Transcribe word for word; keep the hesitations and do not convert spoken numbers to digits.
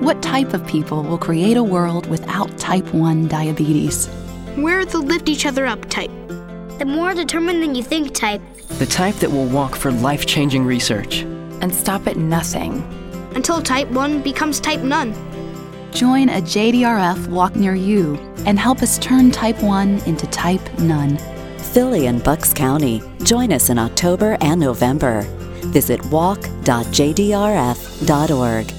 What type of people will create a world without type one diabetes? We're the lift each other up type. The more determined than you think type. The type that will walk for life-changing research. And stop at nothing. Until type one becomes type none. Join a J D R F walk near you and help us turn type one into type none. Philly and Bucks County. Join us in October and November. Visit walk dot j d r f dot org.